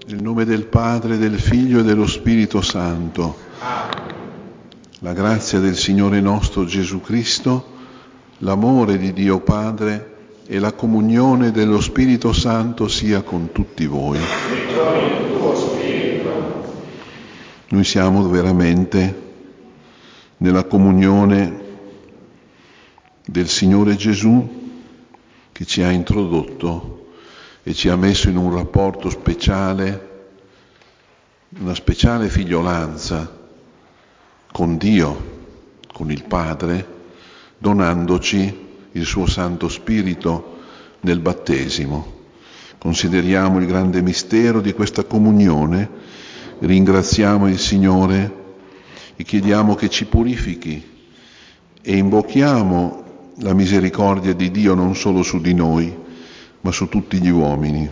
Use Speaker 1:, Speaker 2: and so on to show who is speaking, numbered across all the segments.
Speaker 1: Nel nome del Padre, del Figlio e dello Spirito Santo. La grazia del Signore nostro Gesù Cristo, l'amore di Dio Padre e la comunione dello Spirito Santo sia con tutti voi.
Speaker 2: E con il tuo spirito.
Speaker 1: Noi siamo veramente nella comunione del Signore Gesù che ci ha introdotto e ci ha messo in un rapporto speciale, una speciale figliolanza con Dio, con il Padre, donandoci il suo Santo Spirito nel battesimo. Consideriamo il grande mistero di questa comunione, ringraziamo il Signore e chiediamo che ci purifichi e invochiamo la misericordia di Dio non solo su di noi, ma su tutti gli uomini.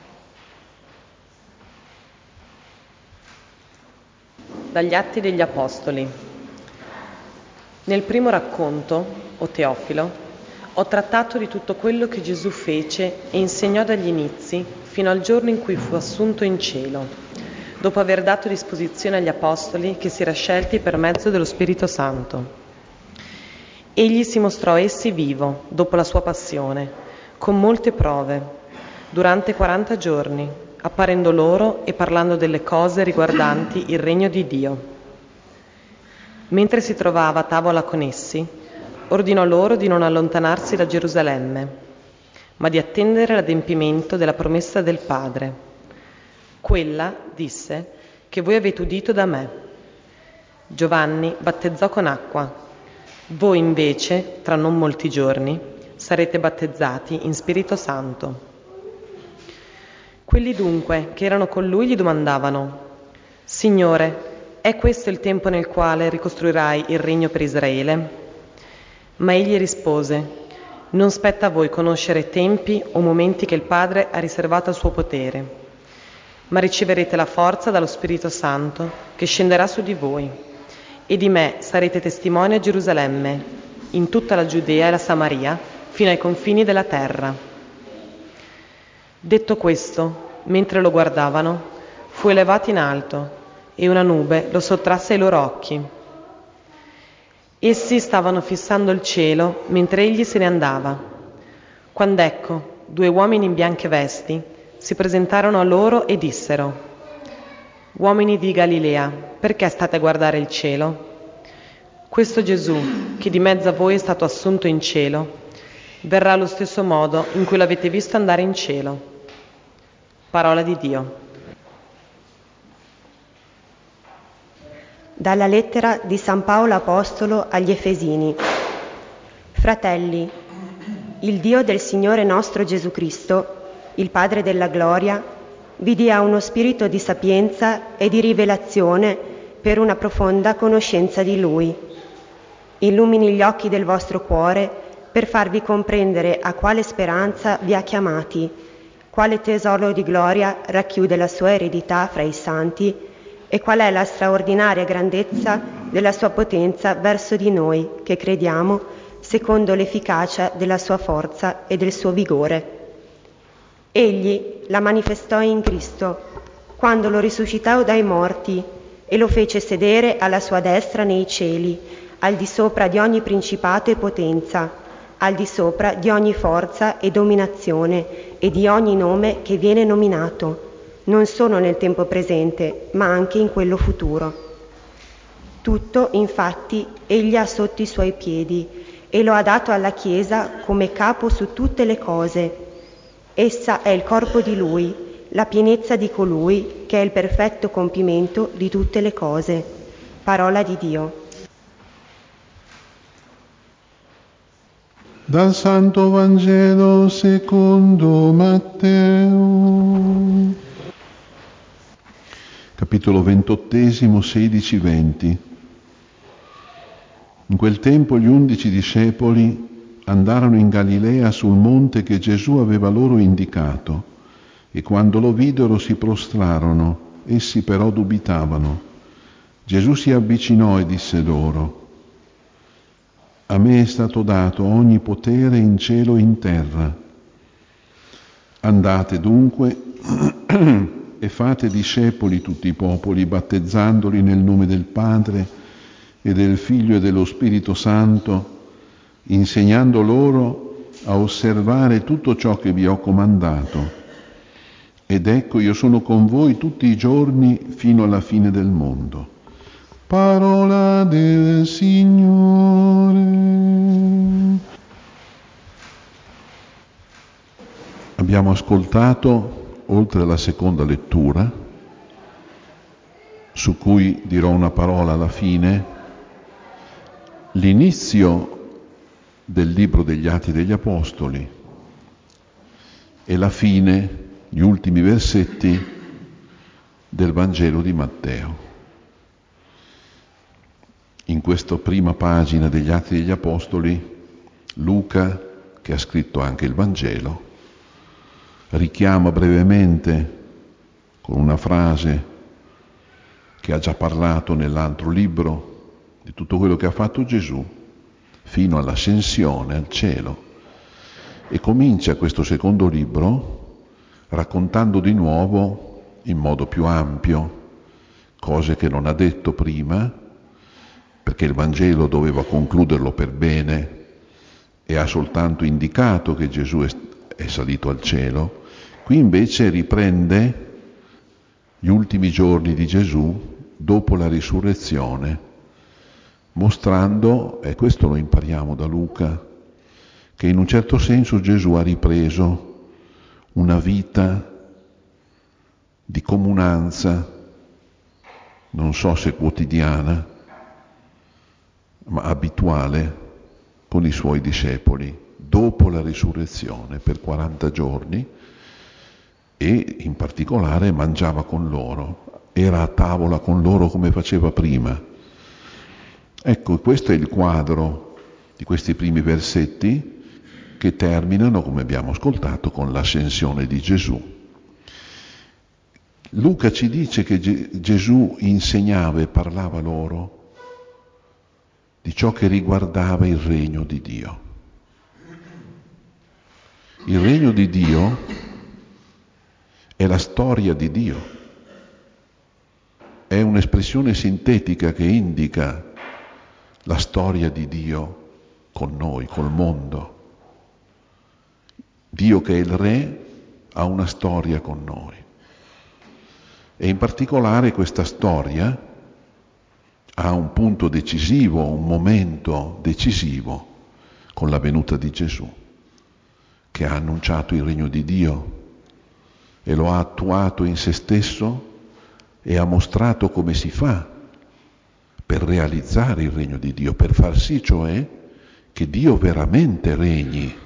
Speaker 3: Dagli Atti degli Apostoli. Nel primo racconto, o Teofilo, ho trattato di tutto quello che Gesù fece e insegnò dagli inizi fino al giorno in cui fu assunto in cielo, dopo aver dato disposizione agli Apostoli che si era scelti per mezzo dello Spirito Santo. Egli si mostrò a essi vivo, dopo la sua passione, con molte prove, durante 40 giorni, apparendo loro e parlando delle cose riguardanti il regno di Dio. Mentre si trovava a tavola con essi, ordinò loro di non allontanarsi da Gerusalemme, ma di attendere l'adempimento della promessa del Padre. Quella, disse, che voi avete udito da me. Giovanni battezzò con acqua. Voi invece, tra non molti giorni, sarete battezzati in Spirito Santo. Quelli dunque che erano con lui gli domandavano: Signore, è questo il tempo nel quale ricostruirai il regno per Israele? Ma egli rispose: Non spetta a voi conoscere tempi o momenti che il Padre ha riservato al suo potere, ma riceverete la forza dallo Spirito Santo che scenderà su di voi, e di me sarete testimoni a Gerusalemme, in tutta la Giudea e la Samaria, fino ai confini della terra. Detto questo, mentre lo guardavano, fu elevato in alto e una nube lo sottrasse ai loro occhi. Essi stavano fissando il cielo mentre egli se ne andava, quando ecco 2 uomini in bianche vesti si presentarono a loro e dissero: Uomini di Galilea, perché state a guardare il cielo? Questo Gesù, che di mezzo a voi è stato assunto in cielo, verrà allo stesso modo in cui l'avete visto andare in cielo. Parola di Dio.
Speaker 4: Dalla lettera di San Paolo Apostolo agli Efesini. Fratelli, il Dio del Signore nostro Gesù Cristo, il Padre della gloria, vi dia uno spirito di sapienza e di rivelazione per una profonda conoscenza di Lui. Illumini gli occhi del vostro cuore per farvi comprendere a quale speranza vi ha chiamati, quale tesoro di gloria racchiude la sua eredità fra i santi e qual è la straordinaria grandezza della sua potenza verso di noi che crediamo, secondo l'efficacia della sua forza e del suo vigore. Egli la manifestò in Cristo, quando lo risuscitò dai morti e lo fece sedere alla sua destra nei cieli, al di sopra di ogni principato e potenza, al di sopra di ogni forza e dominazione e di ogni nome che viene nominato, non solo nel tempo presente, ma anche in quello futuro. Tutto, infatti, egli ha sotto i suoi piedi e lo ha dato alla Chiesa come capo su tutte le cose. Essa è il corpo di Lui, la pienezza di colui che è il perfetto compimento di tutte le cose. Parola di Dio.
Speaker 1: Dal Santo Vangelo secondo Matteo. Capitolo 28, 16-20. In quel tempo gli 11 discepoli andarono in Galilea sul monte che Gesù aveva loro indicato, e quando lo videro si prostrarono, essi però dubitavano. Gesù si avvicinò e disse loro: A me è stato dato ogni potere in cielo e in terra. Andate dunque e fate discepoli tutti i popoli, battezzandoli nel nome del Padre e del Figlio e dello Spirito Santo, insegnando loro a osservare tutto ciò che vi ho comandato. Ed ecco, io sono con voi tutti i giorni fino alla fine del mondo. Parola del Signore. Abbiamo ascoltato, oltre alla seconda lettura, su cui dirò una parola alla fine, l'inizio del libro degli Atti degli Apostoli e la fine, gli ultimi versetti del Vangelo di Matteo. In questa prima pagina degli Atti degli Apostoli, Luca, che ha scritto anche il Vangelo, richiama brevemente, con una frase che ha già parlato nell'altro libro, di tutto quello che ha fatto Gesù fino all'ascensione al cielo, e comincia questo secondo libro raccontando di nuovo in modo più ampio cose che non ha detto prima, perché il Vangelo doveva concluderlo per bene e ha soltanto indicato che Gesù è salito al cielo. Qui invece riprende gli ultimi giorni di Gesù dopo la risurrezione, mostrando, e questo lo impariamo da Luca, che in un certo senso Gesù ha ripreso una vita di comunanza, non so se quotidiana, ma abituale con i suoi discepoli, dopo la risurrezione per 40 giorni, e in particolare mangiava con loro, era a tavola con loro come faceva prima. Ecco, questo è il quadro di questi primi versetti che terminano, come abbiamo ascoltato, con l'ascensione di Gesù. Luca ci dice che Gesù insegnava e parlava loro di ciò che riguardava il regno di Dio. Il regno di Dio è la storia di Dio, è un'espressione sintetica che indica la storia di Dio con noi, col mondo. Dio che è il Re ha una storia con noi. E in particolare questa storia ha un punto decisivo, un momento decisivo con la venuta di Gesù, che ha annunciato il regno di Dio e lo ha attuato in se stesso e ha mostrato come si fa per realizzare il regno di Dio, per far sì cioè che Dio veramente regni.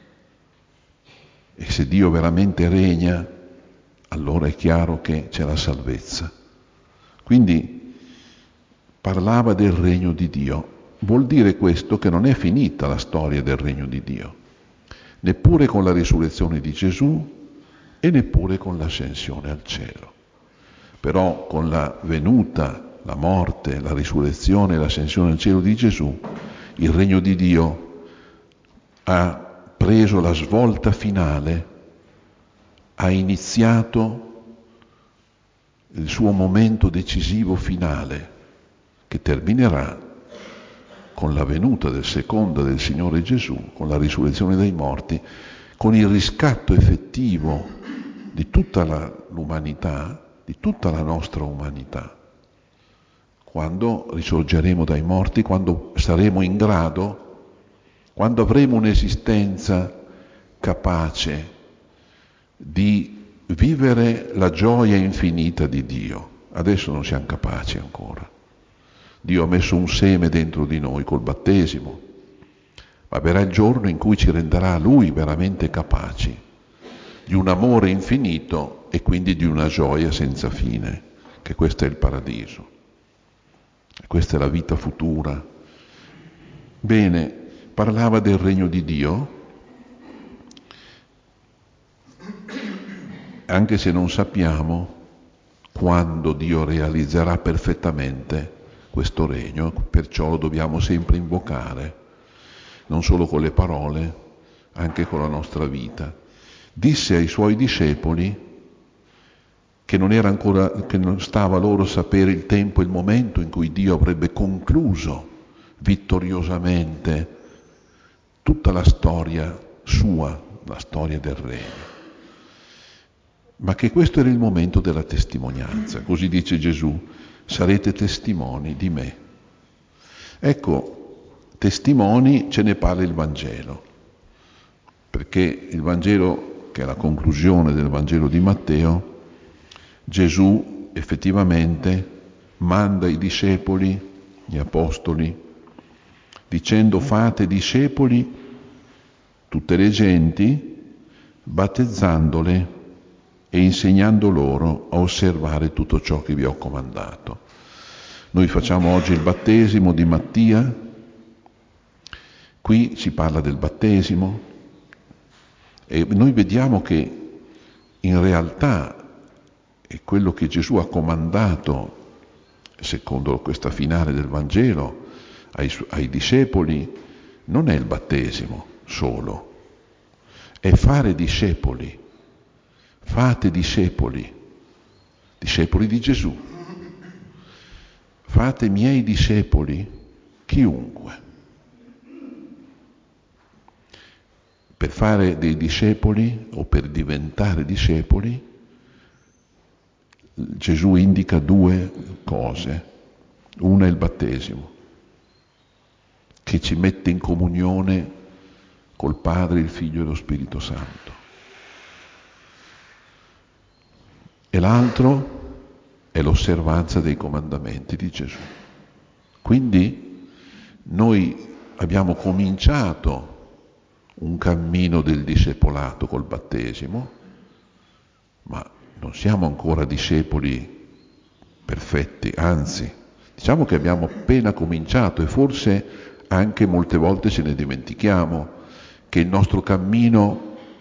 Speaker 1: E se Dio veramente regna, allora è chiaro che c'è la salvezza. Quindi parlava del regno di Dio. Vuol dire questo che non è finita la storia del regno di Dio, neppure con la risurrezione di Gesù e neppure con l'ascensione al cielo. Però con la venuta, la morte, la risurrezione e l'ascensione al cielo di Gesù, il regno di Dio ha preso la svolta finale, ha iniziato il suo momento decisivo finale, che terminerà con la venuta del secondo del Signore Gesù, con la risurrezione dai morti, con il riscatto effettivo di tutta l'umanità, di tutta la nostra umanità. Quando risorgeremo dai morti, quando saremo in grado, quando avremo un'esistenza capace di vivere la gioia infinita di Dio. Adesso non siamo capaci ancora. Dio ha messo un seme dentro di noi col battesimo, ma verrà il giorno in cui ci renderà Lui veramente capaci di un amore infinito e quindi di una gioia senza fine, che questo è il paradiso. Questa è la vita futura. Bene, parlava del regno di Dio, anche se non sappiamo quando Dio realizzerà perfettamente questo regno, perciò lo dobbiamo sempre invocare, non solo con le parole, anche con la nostra vita. Disse ai suoi discepoli che non stava loro a sapere il tempo e il momento in cui Dio avrebbe concluso vittoriosamente tutta la storia sua, la storia del regno. Ma che questo era il momento della testimonianza. Così dice Gesù: sarete testimoni di me. Ecco, testimoni ce ne parla il Vangelo, perché il Vangelo, che è la conclusione del Vangelo di Matteo, Gesù effettivamente manda i discepoli, gli apostoli, dicendo: fate discepoli tutte le genti, battezzandole e insegnando loro a osservare tutto ciò che vi ho comandato. Noi facciamo oggi il battesimo di Mattia, qui si parla del battesimo e noi vediamo che in realtà è quello che Gesù ha comandato, secondo questa finale del Vangelo, ai discepoli, non è il battesimo solo, è fare discepoli. Fate discepoli, discepoli di Gesù. Fate miei discepoli, chiunque. Per fare dei discepoli o per diventare discepoli, Gesù indica due cose. Una è il battesimo, che ci mette in comunione col Padre, il Figlio e lo Spirito Santo. E l'altro è l'osservanza dei comandamenti di Gesù. Quindi noi abbiamo cominciato un cammino del discepolato col battesimo, ma non siamo ancora discepoli perfetti, anzi, diciamo che abbiamo appena cominciato e forse anche molte volte ce ne dimentichiamo che il nostro cammino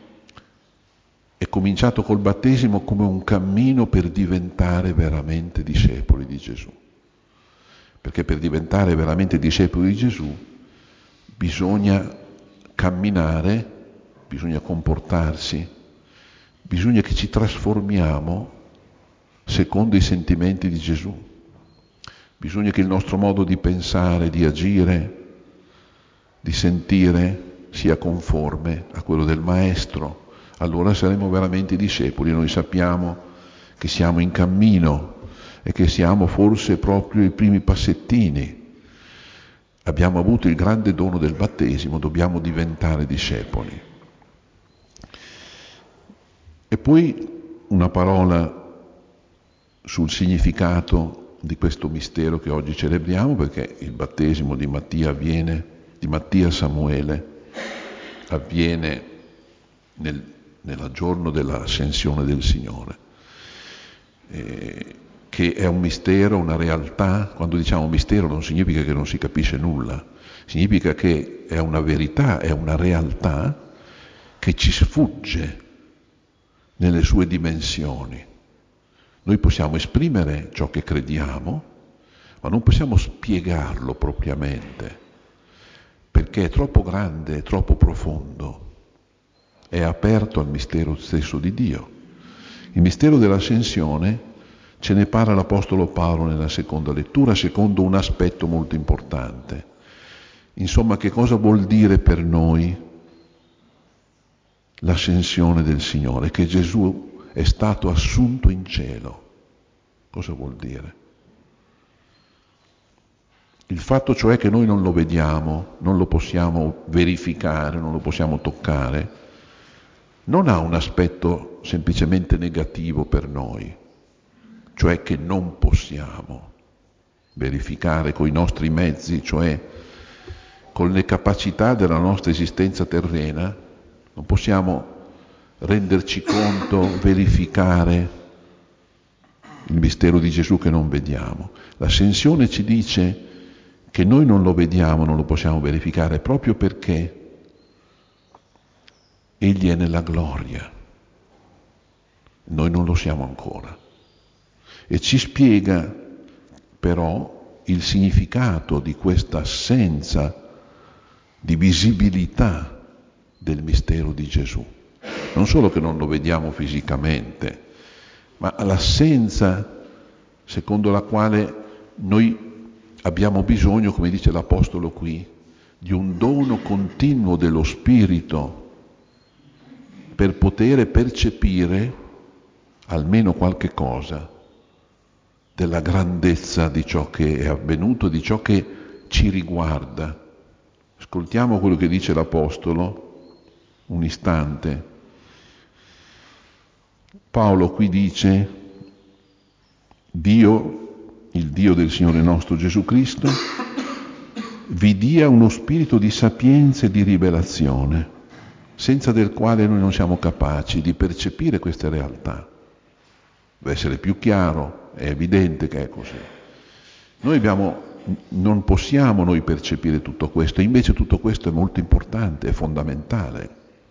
Speaker 1: è cominciato col battesimo come un cammino per diventare veramente discepoli di Gesù. Perché per diventare veramente discepoli di Gesù bisogna camminare, bisogna comportarsi, bisogna che ci trasformiamo secondo i sentimenti di Gesù. Bisogna che il nostro modo di pensare, di agire, di sentire sia conforme a quello del Maestro. Allora saremo veramente discepoli. Noi sappiamo che siamo in cammino e che siamo forse proprio i primi passettini. Abbiamo avuto il grande dono del battesimo, dobbiamo diventare discepoli. E poi una parola sul significato di questo mistero che oggi celebriamo, perché il battesimo di Mattia Samuele avviene nel giorno dell'ascensione del Signore, che è un mistero, una realtà. Quando diciamo mistero non significa che non si capisce nulla, significa che è una verità, è una realtà che ci sfugge nelle sue dimensioni. Noi possiamo esprimere ciò che crediamo, ma non possiamo spiegarlo propriamente, perché è troppo grande, è troppo profondo, è aperto al mistero stesso di Dio. Il mistero dell'ascensione ce ne parla l'Apostolo Paolo nella seconda lettura, secondo un aspetto molto importante. Insomma, che cosa vuol dire per noi l'ascensione del Signore? Che Gesù è stato assunto in cielo. Cosa vuol dire? Il fatto cioè che noi non lo vediamo, non lo possiamo verificare, non lo possiamo toccare, non ha un aspetto semplicemente negativo per noi, cioè che non possiamo verificare coi nostri mezzi, cioè con le capacità della nostra esistenza terrena, non possiamo renderci conto, verificare il mistero di Gesù che non vediamo. L'ascensione ci dice che noi non lo vediamo, non lo possiamo verificare, proprio perché Egli è nella gloria. Noi non lo siamo ancora. E ci spiega però il significato di questa assenza di visibilità del mistero di Gesù. Non solo che non lo vediamo fisicamente, ma l'assenza secondo la quale noi abbiamo bisogno, come dice l'Apostolo qui, di un dono continuo dello Spirito per poter percepire almeno qualche cosa della grandezza di ciò che è avvenuto, di ciò che ci riguarda. Ascoltiamo quello che dice l'Apostolo, un istante. Paolo qui dice: Dio, il Dio del Signore nostro Gesù Cristo, vi dia uno spirito di sapienza e di rivelazione, senza del quale noi non siamo capaci di percepire queste realtà. Deve essere più chiaro, è evidente che è così. Non possiamo noi percepire tutto questo, invece tutto questo è molto importante, è fondamentale.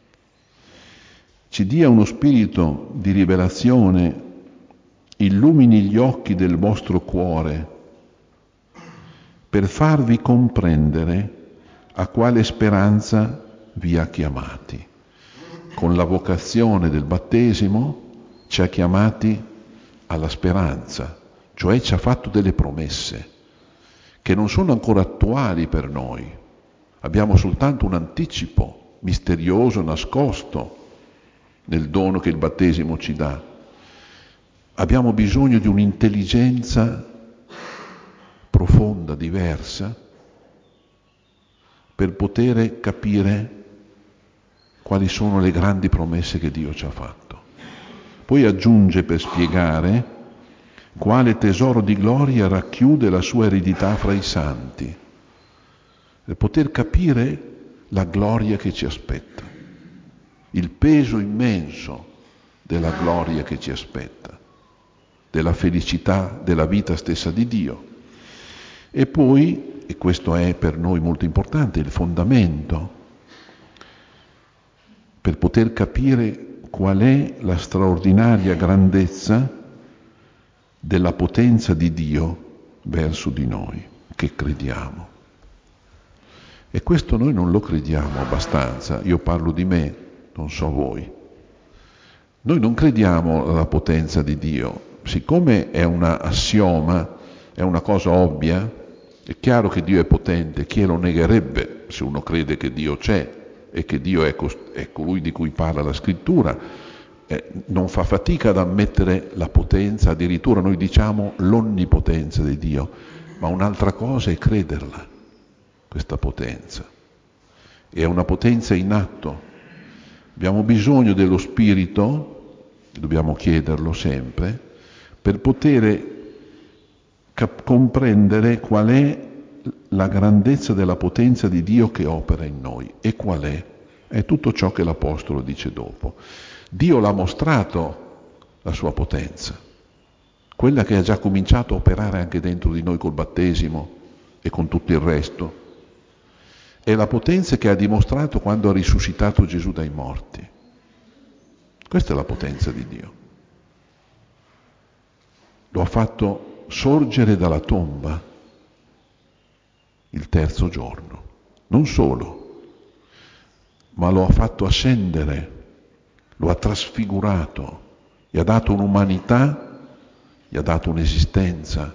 Speaker 1: Ci dia uno spirito di rivelazione, illumini gli occhi del vostro cuore per farvi comprendere a quale speranza vi ha chiamati. Con la vocazione del battesimo ci ha chiamati alla speranza, cioè ci ha fatto delle promesse che non sono ancora attuali per noi. Abbiamo soltanto un anticipo misterioso, nascosto nel dono che il battesimo ci dà. Abbiamo bisogno di un'intelligenza profonda, diversa, per poter capire quali sono le grandi promesse che Dio ci ha fatto. Poi aggiunge per spiegare quale tesoro di gloria racchiude la sua eredità fra i santi, per poter capire la gloria che ci aspetta, il peso immenso della gloria che ci aspetta, della felicità della vita stessa di Dio. E poi, e questo è per noi molto importante, il fondamento, per poter capire qual è la straordinaria grandezza della potenza di Dio verso di noi, che crediamo. E questo noi non lo crediamo abbastanza. Io parlo di me, non so voi. Noi non crediamo alla potenza di Dio. Siccome è un assioma, è una cosa ovvia, è chiaro che Dio è potente. Chi lo negherebbe se uno crede che Dio c'è e che Dio è colui di cui parla la Scrittura? Non fa fatica ad ammettere la potenza, addirittura noi diciamo l'onnipotenza di Dio, ma un'altra cosa è crederla, questa potenza. È una potenza in atto. Abbiamo bisogno dello Spirito, dobbiamo chiederlo sempre, per poter comprendere qual è la grandezza della potenza di Dio che opera in noi. E qual è? È tutto ciò che l'Apostolo dice dopo. Dio l'ha mostrato la sua potenza, quella che ha già cominciato a operare anche dentro di noi col battesimo e con tutto il resto. È la potenza che ha dimostrato quando ha risuscitato Gesù dai morti. Questa è la potenza di Dio. Lo ha fatto sorgere dalla tomba il terzo giorno. Non solo, ma lo ha fatto ascendere, lo ha trasfigurato, gli ha dato un'umanità, gli ha dato un'esistenza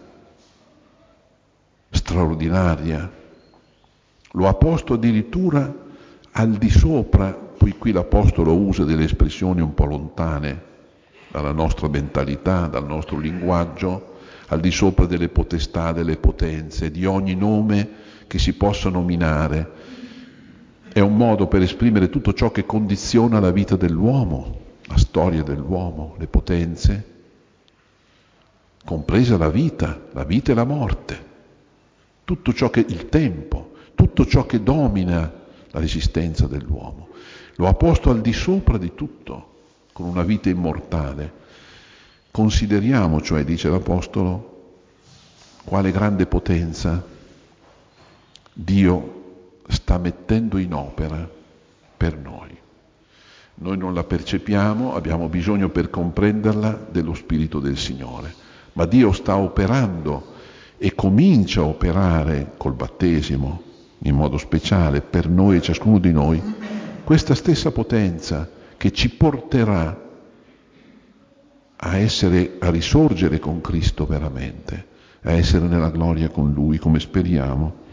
Speaker 1: straordinaria. Lo ha posto addirittura al di sopra, poi qui l'Apostolo usa delle espressioni un po' lontane dalla nostra mentalità, dal nostro linguaggio, al di sopra delle potestà, delle potenze, di ogni nome che si possa nominare. È un modo per esprimere tutto ciò che condiziona la vita dell'uomo, la storia dell'uomo, le potenze, compresa la vita e la morte, tutto ciò che il tempo, tutto ciò che domina l'esistenza dell'uomo. Lo ha posto al di sopra di tutto, con una vita immortale. Consideriamo, cioè, dice l'Apostolo, quale grande potenza Dio sta mettendo in opera per noi. Noi non la percepiamo, abbiamo bisogno per comprenderla dello Spirito del Signore, ma Dio sta operando e comincia a operare col battesimo, in modo speciale per noi e ciascuno di noi, questa stessa potenza che ci porterà a risorgere con Cristo veramente, a essere nella gloria con Lui, come speriamo.